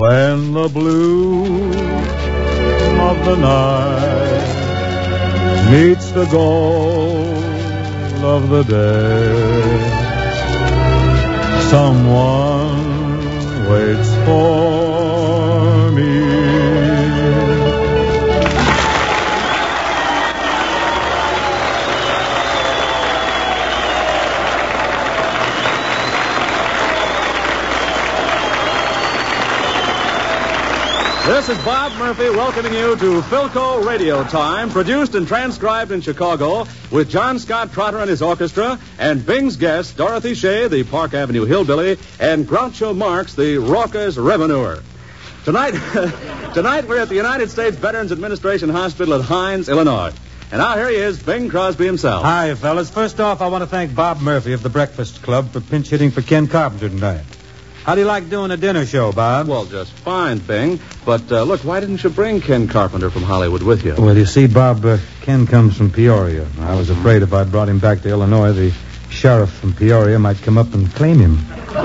When the blue of the night meets the gold of the day, someone waits for me. This is Bob Murphy welcoming you to Philco Radio Time, produced and transcribed in Chicago with John Scott Trotter and his orchestra, and Bing's guest, Dorothy Shea, the Park Avenue hillbilly, and Groucho Marx, the raucous revenuer. Tonight we're at the United States Veterans Administration Hospital at Hines, Illinois. And now here he is, Bing Crosby himself. Hi, fellas. First off, I want to thank Bob Murphy of the Breakfast Club for pinch hitting for Ken Carpenter tonight. How do you like doing a dinner show, Bob? Well, just fine, Bing. But, look, why didn't you bring Ken Carpenter from Hollywood with you? Well, you see, Bob, Ken comes from Peoria. I was afraid if I brought him back to Illinois, the sheriff from Peoria might come up and claim him.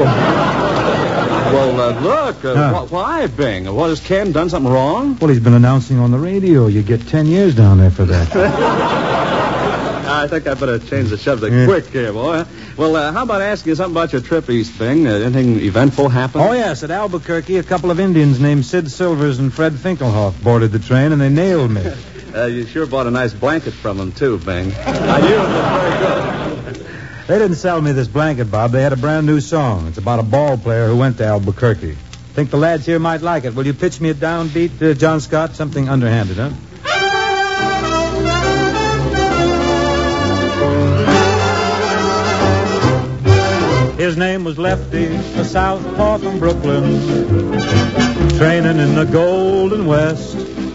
Why, Bing? What, has Ken done something wrong? Well, he's been announcing on the radio. You get 10 years down there for that. I think I better change the subject quick here, boy. Well, how about asking you something about your trip east, Bing? Anything eventful happen? Oh, yes. At Albuquerque, a couple of Indians named Sid Silvers and Fred Finkelhoff boarded the train, and they nailed me. You sure bought a nice blanket from them, too, Bing. I knew it was very good. They didn't sell me this blanket, Bob. They had a brand new song. It's about a ball player who went to Albuquerque. Think the lads here might like it. Will you pitch me a downbeat, John Scott? Something underhanded, huh? His name was Lefty, a southpaw from Brooklyn, training in the Golden West.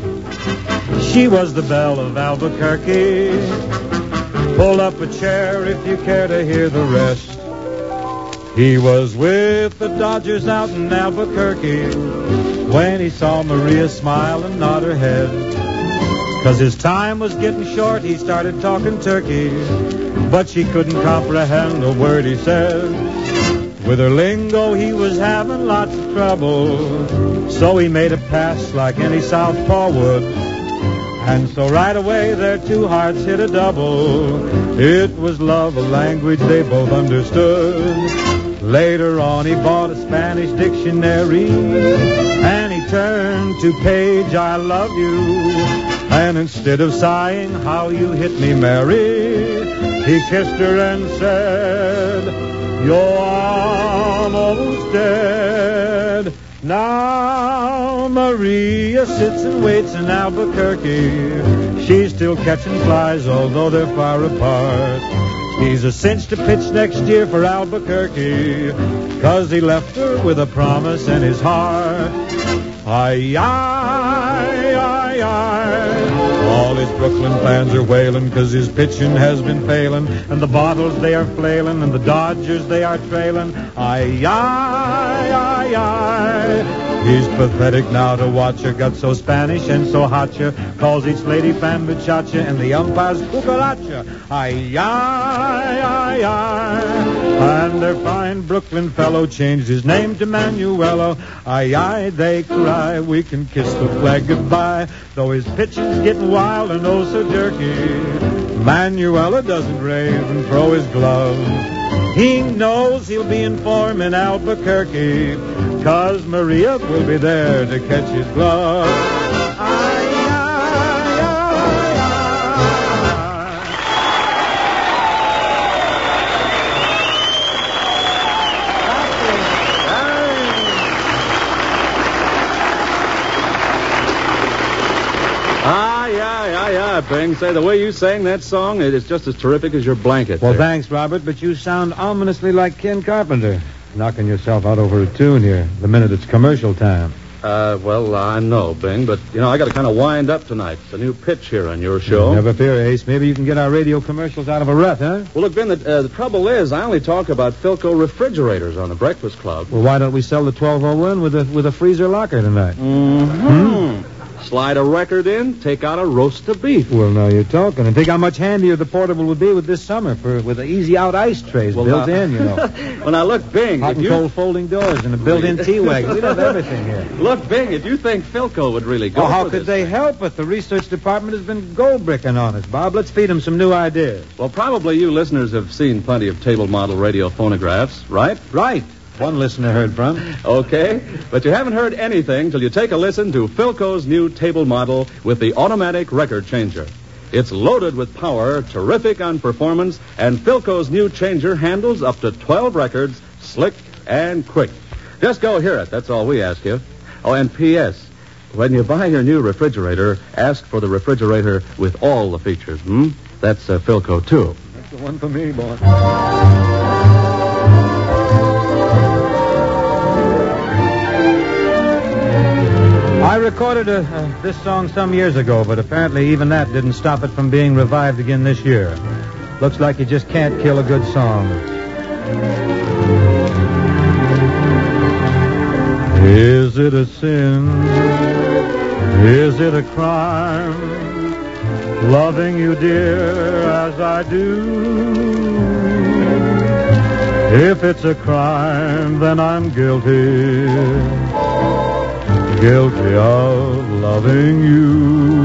She was the belle of Albuquerque. Pull up a chair if you care to hear the rest. He was with the Dodgers out in Albuquerque when he saw Maria smile and nod her head. 'Cause his time was getting short, he started talking turkey, but she couldn't comprehend a word he said. With her lingo, he was having lots of trouble, so he made a pass like any southpaw would. And so right away, their two hearts hit a double. It was love, a language they both understood. Later on, he bought a Spanish dictionary, and he turned to page, I love you. And instead of sighing, how you hit me, Mary, he kissed her and said, you're almost dead. Now Maria sits and waits in Albuquerque. She's still catching flies, although they're far apart. He's a cinch to pitch next year for Albuquerque, 'cause he left her with a promise in his heart. Aye, aye, aye, aye. All his Brooklyn fans are wailing 'cause his pitching has been failing, and the bottles they are flailing, and the Dodgers they are trailing. Aye, aye, aye, aye. He's pathetic now to watch her, got so Spanish and so hotcha, calls each lady fan muchacha, and the umpires cucaracha. Aye, aye, aye, aye. And their fine Brooklyn fellow changed his name to Manuelo. Aye, aye, they cry, we can kiss the flag goodbye, though his pitching's getting wild and oh so jerky. Manuela doesn't rave and throw his glove. He knows he'll be in form in Albuquerque, 'cause Maria will be there to catch his glove. Aye, aye, aye, Bing. Say, the way you sang that song, it is just as terrific as your blanket. Well, there. Thanks, Robert, but you sound ominously like Ken Carpenter. Knocking yourself out over a tune here, the minute it's commercial time. I know, Bing, but, I got to kind of wind up tonight. It's a new pitch here on your show. Never fear, Ace. Maybe you can get our radio commercials out of a rut, huh? Well, look, Ben, the trouble is I only talk about Philco refrigerators on the Breakfast Club. Well, why don't we sell the 1201 with a freezer locker tonight? Mm-hmm. Slide a record in, take out a roast of beef. Well, now you're talking. And think how much handier the portable would be with this summer with the easy-out ice trays built in, you know. Well, now, look, Bing. Hot and cold folding doors and a built-in T-wagon. We'd have everything here. Look, Bing, if you think Philco would really go how for could this they help it? The research department has been gold-bricking on us, Bob. Let's feed them some new ideas. Well, probably you listeners have seen plenty of table model radio phonographs, right? Right. One listener heard from. Okay, but you haven't heard anything till you take a listen to Philco's new table model with the automatic record changer. It's loaded with power, terrific on performance, and Philco's new changer handles up to 12 records, slick and quick. Just go hear it. That's all we ask you. Oh, and P.S. When you buy your new refrigerator, ask for the refrigerator with all the features. That's Philco, too. That's the one for me, boy. I recorded this song some years ago, but apparently even that didn't stop it from being revived again this year. Looks like you just can't kill a good song. Is it a sin? Is it a crime? Loving you, dear, as I do. If it's a crime, then I'm guilty. Guilty of loving you.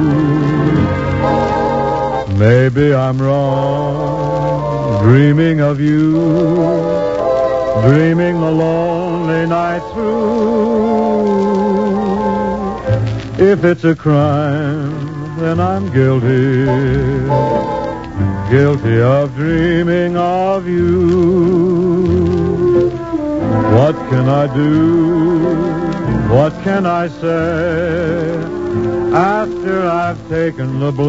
Maybe I'm wrong, dreaming of you, dreaming the lonely night through. If it's a crime, then I'm guilty, guilty of dreaming of you. What can I do? What can I say after I've taken the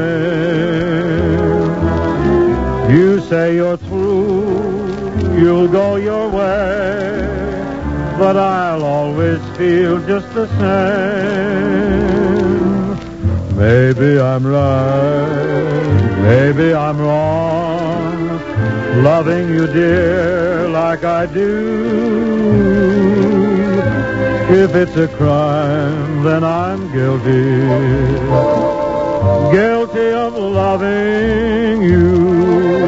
blame? You say you're through, you'll go your way, but I'll always feel just the same. Maybe I'm right, maybe I'm wrong, loving you, dear, like I do. If it's a crime, then I'm guilty, guilty of loving you.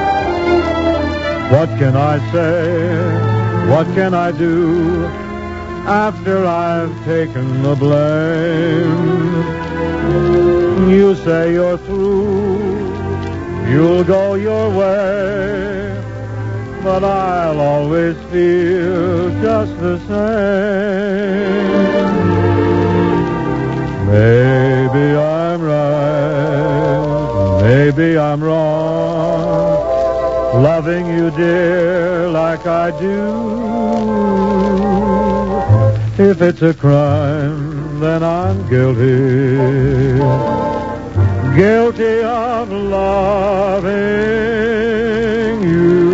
What can I say? What can I do after I've taken the blame? You say you're through, you'll go your way, but I'll always feel just the same. Maybe I'm right, maybe I'm wrong, loving you, dear, like I do. If it's a crime, then I'm guilty, guilty of loving you.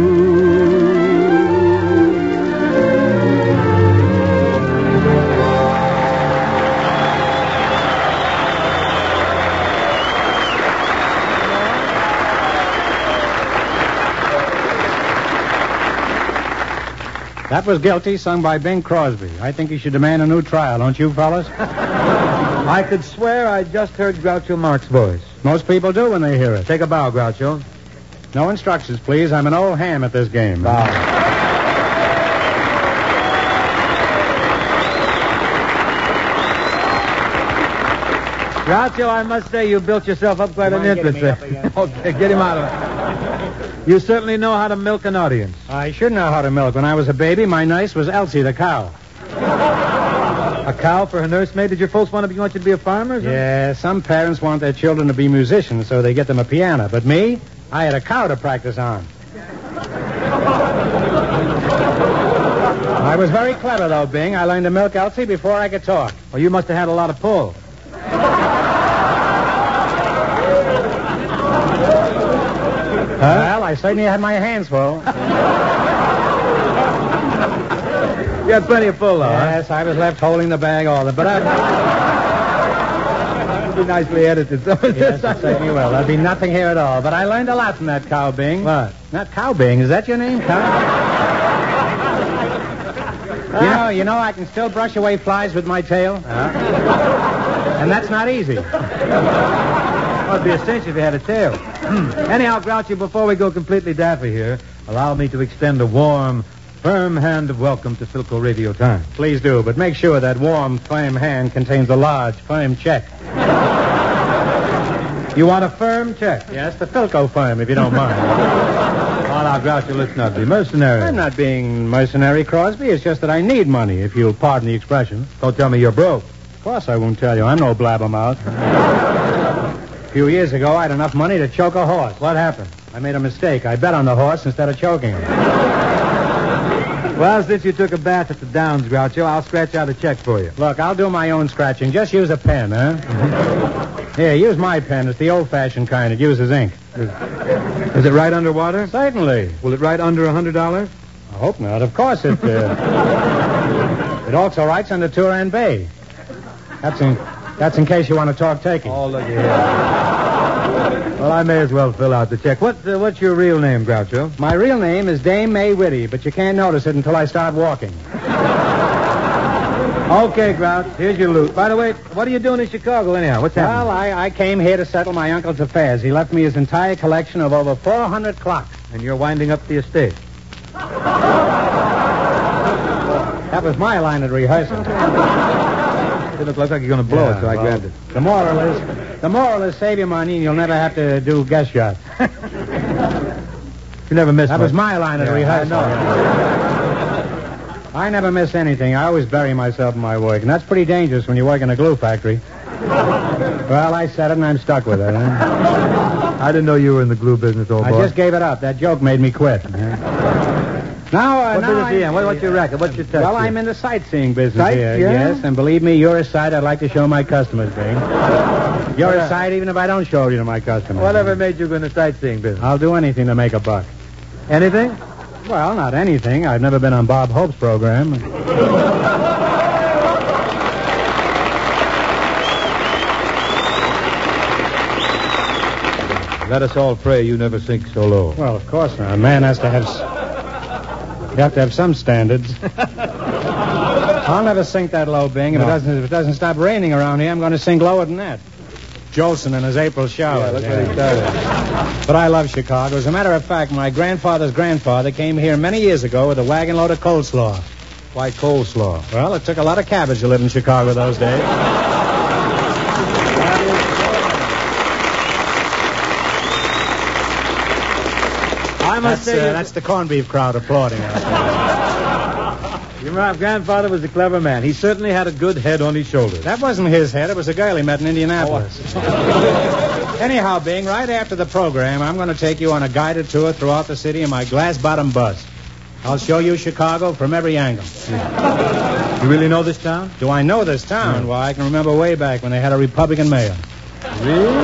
That was Guilty, sung by Bing Crosby. I think he should demand a new trial, don't you, fellas? I could swear I just heard Groucho Marx's voice. Most people do when they hear it. Take a bow, Groucho. No instructions, please. I'm an old ham at this game. Bow. Groucho, I must say you built yourself up quite an interest. Okay, get him out of it. You certainly know how to milk an audience. I should know how to milk. When I was a baby, my nurse was Elsie the cow. A cow for a nursemaid? Did your folks want you to be a farmer? Yeah, some parents want their children to be musicians, so they get them a piano. But me, I had a cow to practice on. I was very clever, though, Bing. I learned to milk Elsie before I could talk. Well, you must have had a lot of pull. Well, I certainly had my hands full. You had plenty of pull, though. Yes, I was left holding the bag all the... But It'll be nicely edited. Yes, I certainly will. There'll be nothing here at all. But I learned a lot from that cow, Bing. What? Not Cow Bing. Is that your name, cow? You know, I can still brush away flies with my tail. And that's not easy. Well, it'd be a cinch if you had a tail. Anyhow, Groucho, before we go completely daffy here, allow me to extend a warm, firm hand of welcome to Philco Radio Time. Please do, but make sure that warm, firm hand contains a large, firm check. You want a firm check? Yes, the Philco firm, if you don't mind. Oh, now, Groucho, let's not be mercenary. I'm not being mercenary, Crosby. It's just that I need money, if you'll pardon the expression. Don't tell me you're broke. Of course I won't tell you. I'm no blabbermouth. A few years ago, I had enough money to choke a horse. What happened? I made a mistake. I bet on the horse instead of choking him. Well, since you took a bath at the Downs, Groucho, I'll scratch out a check for you. Look, I'll do my own scratching. Just use a pen, huh? Here, use my pen. It's the old-fashioned kind. It uses ink. Is it right underwater? Certainly. Will it write under $100? I hope not. Of course it... it also writes under Turan Bay. That's in case you want to talk turkey. Oh, look here. Well, I may as well fill out the check. What's your real name, Groucho? My real name is Dame May Whitty, but you can't notice it until I start walking. Okay, Grouch, here's your loot. By the way, what are you doing in Chicago anyhow? What's happening? Well, I came here to settle my uncle's affairs. He left me his entire collection of over 400 clocks. And you're winding up the estate. That was my line at rehearsal. It looked like you're going to blow it, so I grabbed it. The moral is save your money and you'll never have to do guest shots. You never missed That much. was my line at rehearsal. I never miss anything. I always bury myself in my work, and that's pretty dangerous when you work in a glue factory. Well, I said it, and I'm stuck with it. Huh? I didn't know you were in the glue business, old boy. I just gave it up. That joke made me quit. Now, what business are you in? What's your racket? What's your test? Well, I'm in the sightseeing business Sight, here. yeah? Yes, and believe me, you're a sight I'd like to show my customers, Bing. You're a sight even if I don't show you to my customers. Whatever made you go in the sightseeing business? I'll do anything to make a buck. Anything? Well, not anything. I've never been on Bob Hope's program. Let us all pray you never sink so low. Well, of course not. A man has to have... You have to have some standards. I'll never sink that low, Bing. If it doesn't stop raining around here, I'm going to sink lower than that. Jolson and his April shower. Yeah, look what he started. But I love Chicago. As a matter of fact, my grandfather's grandfather came here many years ago with a wagon load of coleslaw. Why coleslaw? Well, it took a lot of cabbage to live in Chicago those days. I must say... That's the corned beef crowd applauding us. Your grandfather was a clever man. He certainly had a good head on his shoulders. That wasn't his head. It was a girl he met in Indianapolis. Anyhow, Bing, right after the program, I'm going to take you on a guided tour throughout the city in my glass-bottom bus. I'll show you Chicago from every angle. You really know this town? Do I know this town? Well, I can remember way back when they had a Republican mayor. Really?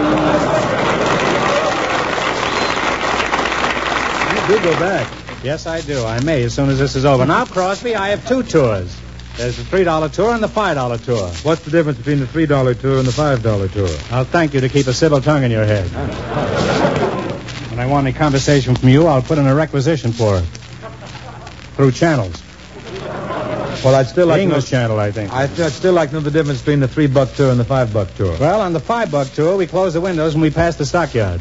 You do go back. Yes, I do. I may as soon as this is over. Now, Crosby, I have two tours. There's the $3 tour and the $5 tour. What's the difference between the $3 tour and the $5 tour? I'll thank you to keep a civil tongue in your head. When I want any conversation from you, I'll put in a requisition for it. Through channels. Well, I'd still like the English channel, I think. I'd still like to know the difference between the $3 tour and the $5 tour. Well, on the $5 tour, we close the windows when we pass the stockyards.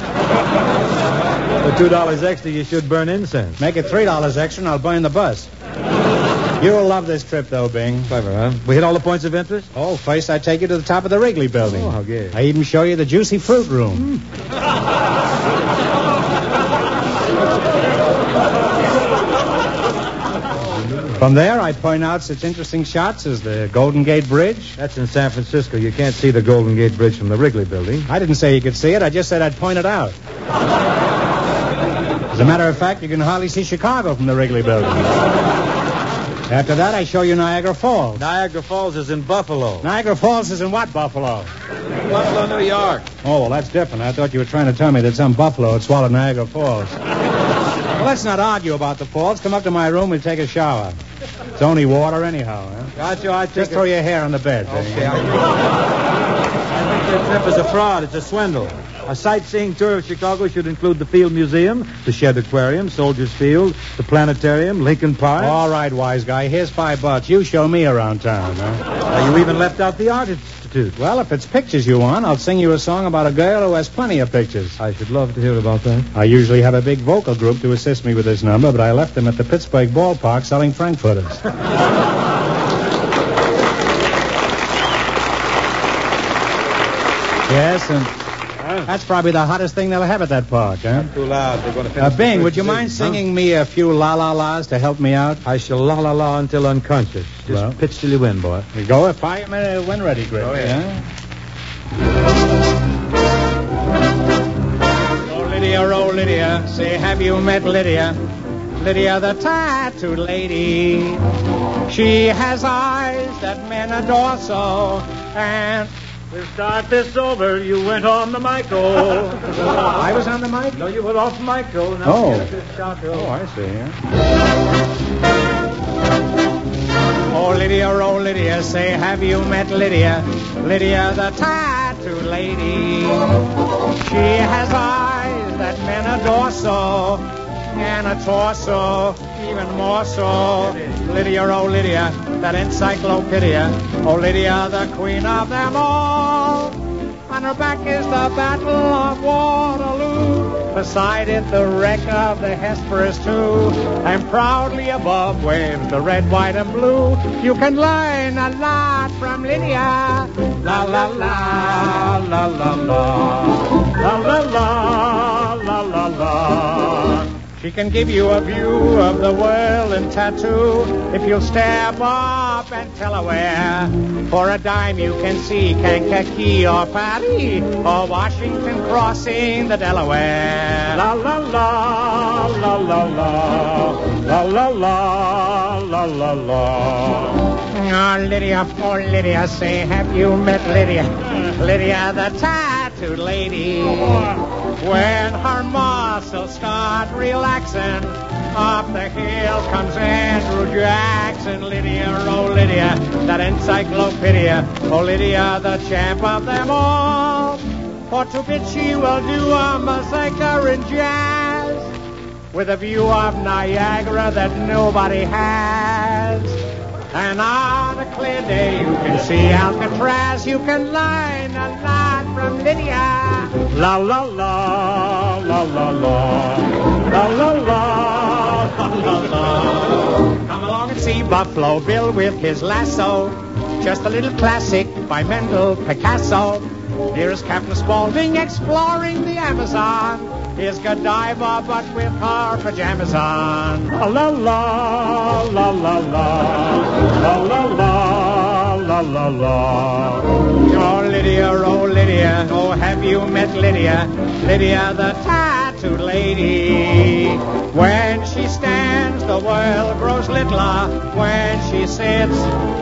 For $2 extra, you should burn incense. Make it $3 extra, and I'll burn the bus. You'll love this trip, though, Bing. Clever, huh? We hit all the points of interest? Oh, first I take you to the top of the Wrigley building. Oh, how gay. I even show you the juicy fruit room. From there, I point out such interesting shots as the Golden Gate Bridge. That's in San Francisco. You can't see the Golden Gate Bridge from the Wrigley building. I didn't say you could see it. I just said I'd point it out. As a matter of fact, you can hardly see Chicago from the Wrigley building. After that, I show you Niagara Falls. Niagara Falls is in Buffalo. Niagara Falls is in what Buffalo? Buffalo, New York. Oh, well, that's different. I thought you were trying to tell me that some buffalo had swallowed Niagara Falls. Well, let's not argue about the falls. Come up to my room and take a shower. It's only water anyhow, huh? Gotcha. Just throw your hair on the bed. Okay. I think your trip is a fraud. It's a swindle. A sightseeing tour of Chicago should include the Field Museum, the Shed Aquarium, Soldiers Field, the Planetarium, Lincoln Park. All right, wise guy. Here's $5. You show me around town, huh? You even left out the Art Institute. Well, if it's pictures you want, I'll sing you a song about a girl who has plenty of pictures. I should love to hear about that. I usually have a big vocal group to assist me with this number, but I left them at the Pittsburgh ballpark selling frankfurters. Yes, and that's probably the hottest thing they'll have at that park, huh? Too loud. They're going to finish Bing, would you mind singing me a few la-la-las to help me out? I shall la-la-la until unconscious. Just pitch till you win, boy. You go if I am when ready, Greg. Oh, yeah. Oh, Lydia, say, have you met Lydia? Lydia, the tattooed lady. She has eyes that men adore so, and... We'll start this over. You went on the Michael. I was on the mic? No, you were off Michael. Now Oh, I see. Yeah. Oh, Lydia, say, have you met Lydia? Lydia, the tattooed lady. She has eyes that men adore so, and a torso even more so. Lydia, oh, Lydia, that encyclopedia. Oh, Lydia, the queen of them all. On her back is the Battle of Waterloo. Beside it, the wreck of the Hesperus, too. And proudly above waves the red, white, and blue. You can learn a lot from Lydia. La, la, la, la, la, la. La, la, la, la, la, la. She can give you a view of the world in tattoo if you'll step up and tell her where. For a dime you can see Kankakee or Paris or Washington crossing the Delaware. La la la, la la la, la la la, la la la. Oh, Lydia, say, have you met Lydia? Lydia, the tattooed lady. When her muscles start relaxing, up the hill comes Andrew Jackson. Lydia, oh Lydia, that encyclopedia. Oh Lydia, the champ of them all. For to bit she will do a massacre in jazz, with a view of Niagara that nobody has. And on a clear day you can see Alcatraz. You can learn a lot from Lydia. La la la, la la la, la la la, la la la. Come along and see Buffalo Bill with his lasso. Just a little classic by Mendel Picasso. Here's Captain Spaulding exploring the Amazon. Here's Godiva, but with her pajamas on. La la la, la la la, la la la, la la la. Oh Lydia, oh have you met Lydia? Lydia, the tattooed lady. When she stands, the world grows littler. When she sits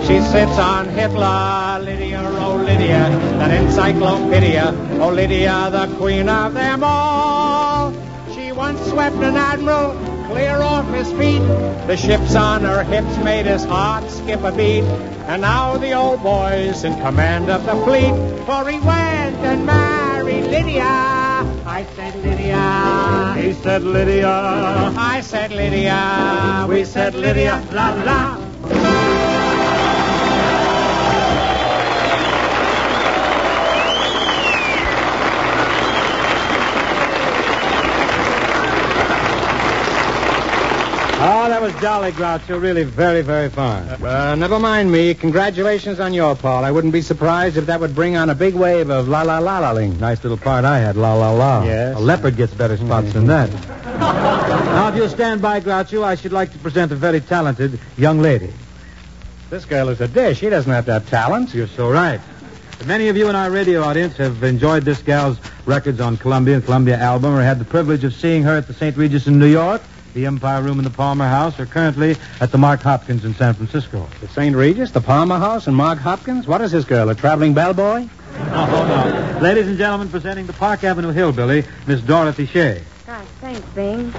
on Hitler. Lydia, oh Lydia, that encyclopedia. Oh Lydia, the queen of them all. She once swept an admiral clear off his feet. The ships on her hips made his heart skip a beat. And now the old boy's in command of the fleet, for he went and married Lydia. I said Lydia. He said Lydia. I said Lydia. We said Lydia. La la. Oh, that was jolly, Groucho. Really very, very fine. Never mind me. Congratulations on your part. I wouldn't be surprised if that would bring on a big wave of la-la-la-la-ling. Nice little part I had, la-la-la. Yes. A leopard gets better spots than that. Now, if you'll stand by, Groucho, I should like to present a very talented young lady. This girl is a dish. She doesn't have to have talent. You're so right. Many of you in our radio audience have enjoyed this gal's records on Columbia and Columbia Album, or had the privilege of seeing her at the St. Regis in New York, the Empire Room in the Palmer House, or currently at the Mark Hopkins in San Francisco. The St. Regis, the Palmer House, and Mark Hopkins? What is this girl, a traveling bellboy? No. Ladies and gentlemen, presenting the Park Avenue Hillbilly, Miss Dorothy Shea. Gosh, thanks, Bing.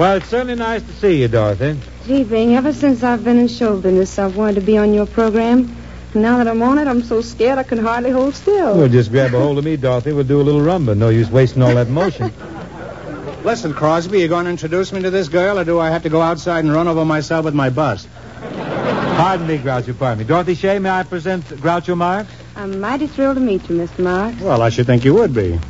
Well, it's certainly nice to see you, Dorothy. Gee, Bing, ever since I've been in show business, I've wanted to be on your program. And now that I'm on it, I'm so scared I can hardly hold still. Well, just grab a hold of me, Dorothy. We'll do a little rumba. No use wasting all that motion. Listen, Crosby, you going to introduce me to this girl, or do I have to go outside and run over myself with my bus? Pardon me, Groucho, pardon me. Dorothy Shea, may I present Groucho Marx? I'm mighty thrilled to meet you, Mr. Marx. Well, I should think you would be.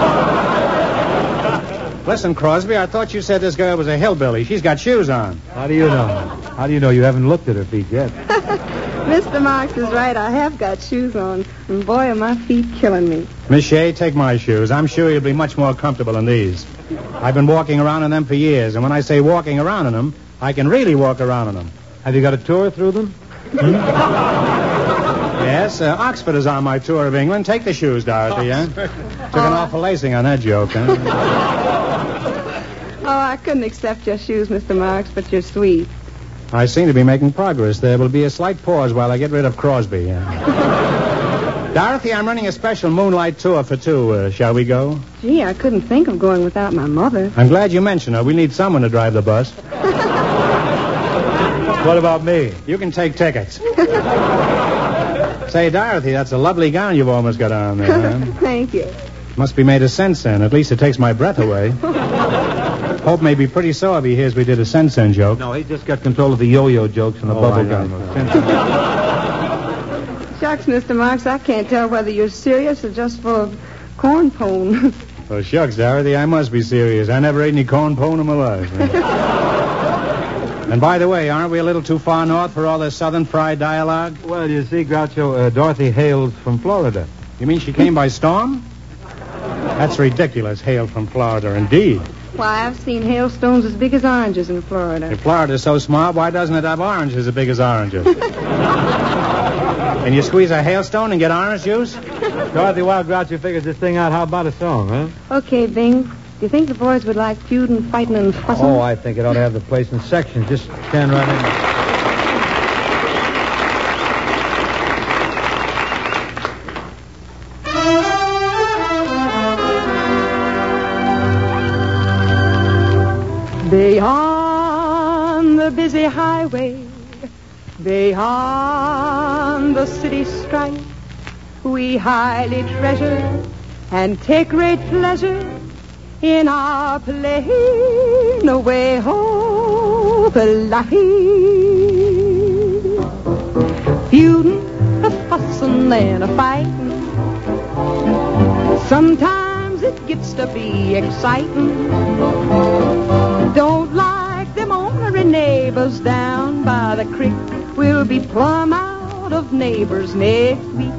Listen, Crosby, I thought you said this girl was a hillbilly. She's got shoes on. How do you know? How do you know? You haven't looked at her feet yet. Mr. Marx is right. I have got shoes on. And boy, are my feet killing me. Miss Shea, take my shoes. I'm sure you'll be much more comfortable in these. I've been walking around in them for years, and when I say walking around in them, I can really walk around in them. Have you got a tour through them? Yes, Oxford is on my tour of England. Take the shoes, Dorothy, huh? Took an awful lacing on that joke, huh? Oh, I couldn't accept your shoes, Mr. Marx, but you're sweet. I seem to be making progress. There will be a slight pause while I get rid of Crosby. Dorothy, I'm running a special moonlight tour for two. Shall we go? Gee, I couldn't think of going without my mother. I'm glad you mentioned her. We need someone to drive the bus. What about me? You can take tickets. Say, Dorothy, that's a lovely gown you've almost got on there. Huh? Thank you. Must be made of sensen. At least it takes my breath away. Hope may be pretty sore if he hears we did a sensen joke. No, he just got control of the yo-yo jokes and the bubble gum. Shucks, Mr. Marx, I can't tell whether you're serious or just full of corn pone. Well, shucks, Dorothy, I must be serious. I never ate any corn pone in my life. And by the way, aren't we a little too far north for all this southern fried dialogue? Well, you see, Groucho, Dorothy hails from Florida. You mean she came by storm? That's ridiculous, hail from Florida, indeed. Why, I've seen hailstones as big as oranges in Florida. If Florida's so smart, why doesn't it have oranges as big as oranges? Can you squeeze a hailstone and get orange juice? Dorothy, while Groucho figures this thing out, how about a song, huh? Okay, Bing. Do you think the boys would like feuding, fighting, and fussing? Oh, I think it ought to have the place in sections. Just stand right in. Beyond the busy highway, beyond the city strife, we highly treasure and take great pleasure in our plain away home life. Feuding, a fussing, and a fighting. Sometimes it gets to be exciting. Don't like them ornery neighbors down by the creek. We'll be plumb out of neighbors next week.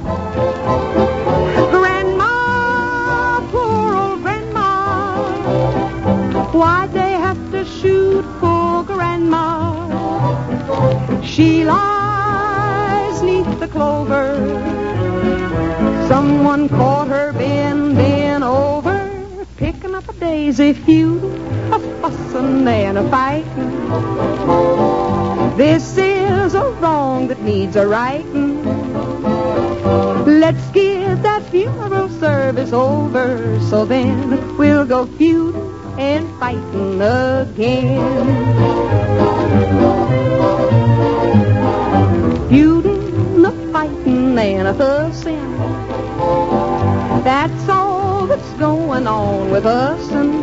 Grandma, poor old Grandma, why'd they have to shoot poor Grandma? She lies 'neath the clover. Someone caught her bending over, picking up a daisy feud, a fussing and a fighting. This is a wrong that needs a righting. Let's get that funeral service over, so then we'll go feud and fighting again. Feuding, a fighting, and a fussing. That's all that's going on with us. And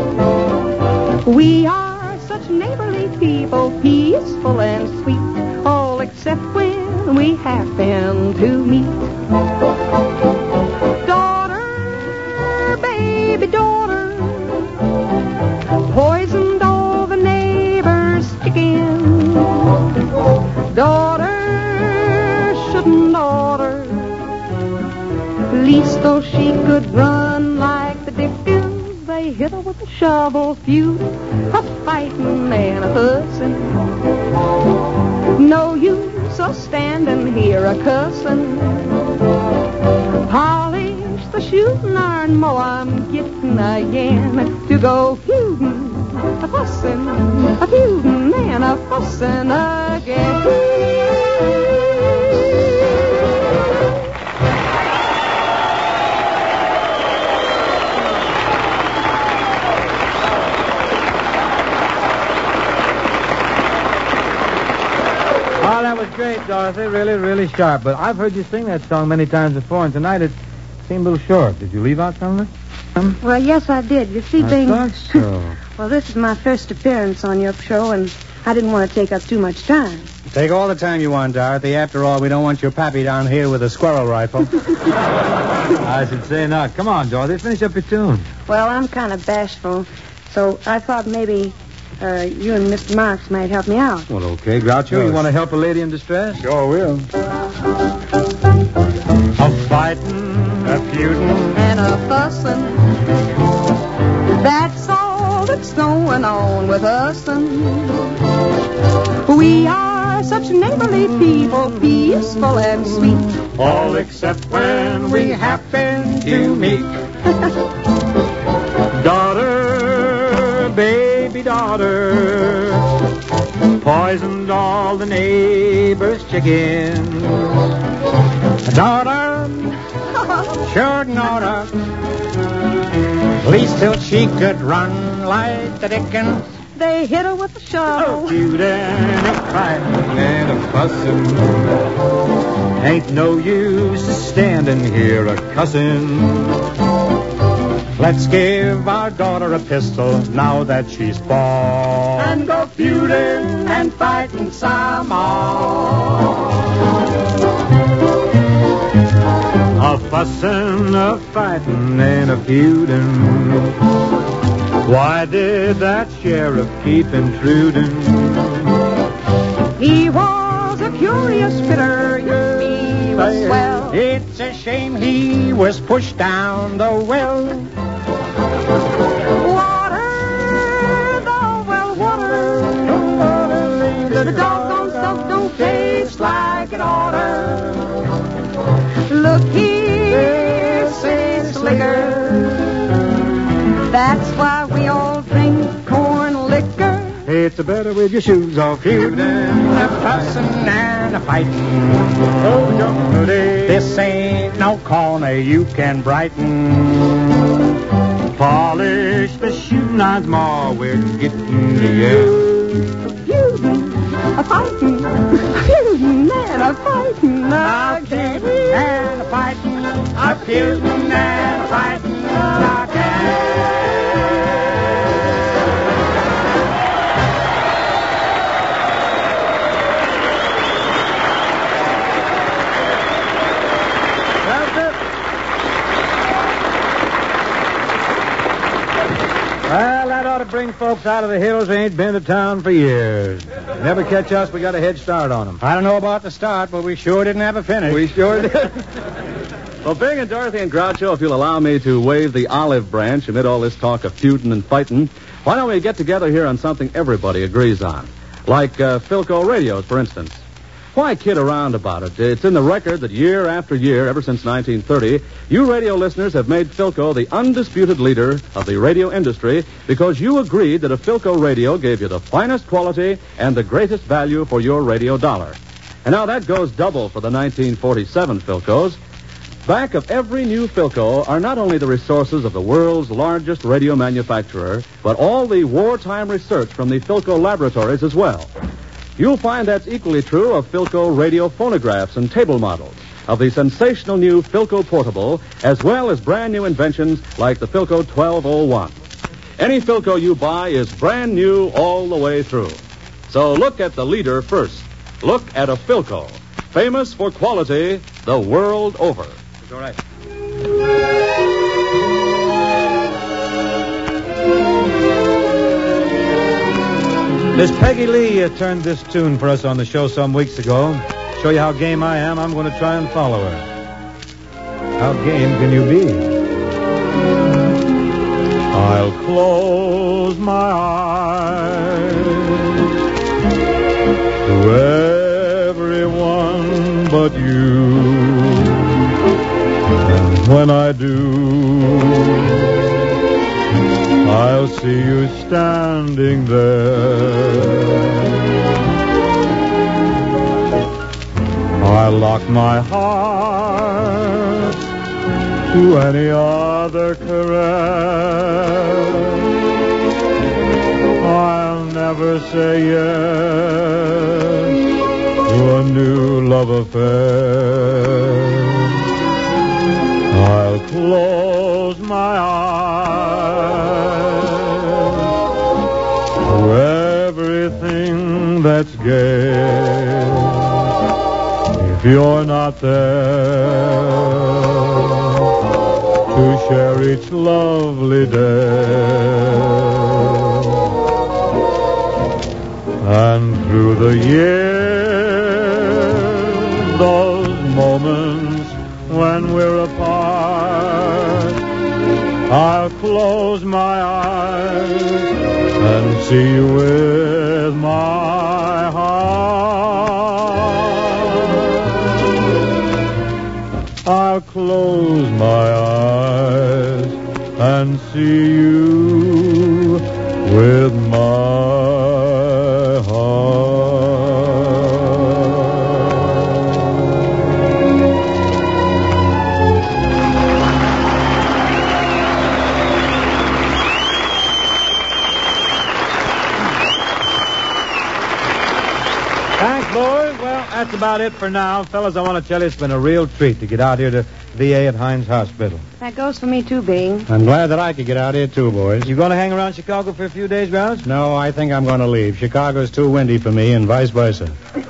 we are such neighborly people, peaceful and sweet, all except when we happen to meet. Daughter, baby daughter, poisoned all the neighbors' chickens. Daughter shouldn't order, least though she could run like the Dickens. They hit her with a shovel, feud, a fighting and a fussing. No use of standing here a cussing. Polish the shooting iron more, I'm getting again to go feuding, a fussing, a feuding and a fussing again. Dorothy. Really, really sharp. But I've heard you sing that song many times before, and tonight it seemed a little short. Did you leave out some of it? Well, yes, I did. You see, I Bing... thought so. Well, this is my first appearance on your show, and I didn't want to take up too much time. Take all the time you want, Dorothy. After all, we don't want your pappy down here with a squirrel rifle. I should say not. Come on, Dorothy. Finish up your tune. Well, I'm kind of bashful, so I thought maybe you and Mr. Marks might help me out. Well, okay, Groucho. You want to help a lady in distress? Sure will. A fighting, a feuding, And a fussing. That's all that's going on with us. We are such neighborly people, peaceful and sweet. all except when we happen to meet. Daughter, baby daughter, poisoned all the neighbors' chickens. Daughter, sure daughter, at least till she could run like the Dickens. They hit her with a shovel. Feud and a fight, And a fussin'. ain't no use standing here a cussin'. Let's give our daughter a pistol now that she's born, And go feuding and fighting some more. a fussin', a fightin', and a feudin'. Why did that sheriff keep intruding? He was a curious critter, he was swell. It's a shame he was pushed down the well. Water, the well water. The doggone stuff don't taste like it oughta. Look here, say Slicker. That's why we all drink corn liquor. It's better with your shoes off, Feuding, a fussin' and a fighting. Oh, jump This ain't no corner you can brighten. polish the shooting odds more. We're getting to you. Feuding, a fighting, feuding and a fighting again. And a fighting, a feuding and a fighting again. Well, that ought to bring folks out of the hills who ain't been to town for years. Never catch us, we got a head start on them. I don't know about the start, but we sure didn't have a finish. We sure did. Well, Bing and Dorothy and Groucho, if you'll allow me to wave the olive branch amid all this talk of feuding and fighting, why don't we get together here on something everybody agrees on? Like Philco radios, for instance. Why kid around about it? It's in the record that year after year, ever since 1930, you radio listeners have made Philco the undisputed leader of the radio industry because you agreed that a Philco radio gave you the finest quality and the greatest value for your radio dollar. And now that goes double for the 1947 Philcos. Back of every new Philco are not only the resources of the world's largest radio manufacturer, but all the wartime research from the Philco laboratories as well. You'll find that's equally true of Philco radio phonographs and table models, of the sensational new Philco Portable, as well as brand new inventions like the Philco 1201. Any Philco you buy is brand new all the way through. So look at the leader first. Look at a Philco, famous for quality the world over. It's all right. Miss Peggy Lee turned this tune for us on the show some weeks ago. Show you how game I am, I'm going to try and follow her. How game can you be? I'll close my eyes to everyone but you. And when I do, I'll see you standing there. I lock my heart to any other caress. I'll never say yes to to a new love affair. I'll close my eyes to everything that's gay. If you're not there to share each lovely day, and through the years, those moments when we're apart, I'll close my eyes and see you with my heart. I'll close my eyes and see you with my That's about it for now. Fellas, I want to tell you it's been a real treat to get out here to VA at Hines Hospital. That goes for me, too, Bing. I'm glad that I could get out here, too, boys. You going to hang around Chicago for a few days, Grouch? No, I think I'm going to leave. Chicago's too windy for me, and vice versa.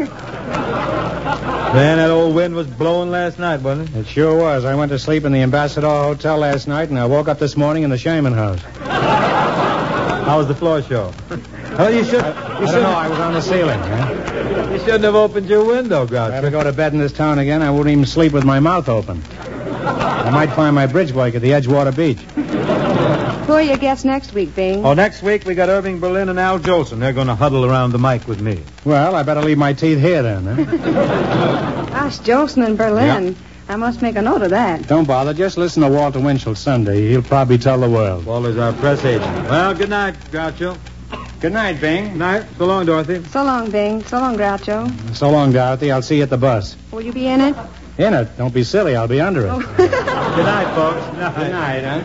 Man, that old wind was blowing last night, wasn't it? It sure was. I went to sleep in the Ambassador Hotel last night, and I woke up this morning in the Shaman House. How was the floor show? Oh, you should. I don't know. I was on the ceiling. Huh? You shouldn't have opened your window, Grouch. If I ever go to bed in this town again, I won't even sleep with my mouth open. I might find my bridge work at the Edgewater Beach. Who are your guests next week, Bing? Oh, next week we got Irving Berlin and Al Jolson. They're going to huddle around the mic with me. Well, I better leave my teeth here then, huh? Gosh, Jolson and Berlin. Yeah. I must make a note of that. Don't bother. Just listen to Walter Winchell Sunday. He'll probably tell the world. Walter's our press agent. Well, good night, Groucho. Good night, Bing. Good night. So long, Dorothy. So long, Bing. So long, Groucho. So long, Dorothy. I'll see you at the bus. Will you be in it? In it? Don't be silly. I'll be under it. Oh. Good night, folks. Good night. Good night, huh?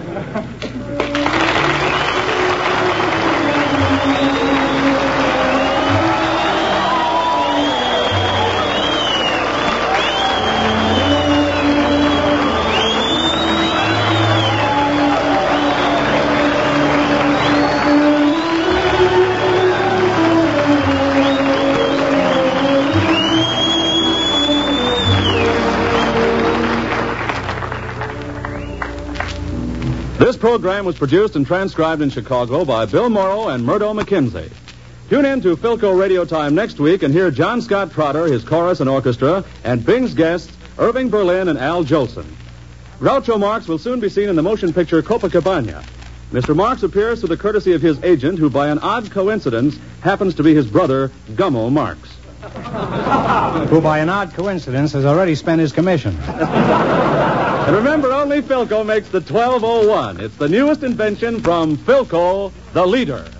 This program was produced and transcribed in Chicago by Bill Morrow and Murdo McKenzie. Tune in to Philco Radio Time next week and hear John Scott Trotter, his chorus and orchestra, and Bing's guests, Irving Berlin and Al Jolson. Groucho Marx will soon be seen in the motion picture Copacabana. Mr. Marx appears through the courtesy of his agent, who by an odd coincidence happens to be his brother, Gummo Marx. Who by an odd coincidence has already spent his commission. And remember, only Philco makes the 1201. It's the newest invention from Philco, the leader.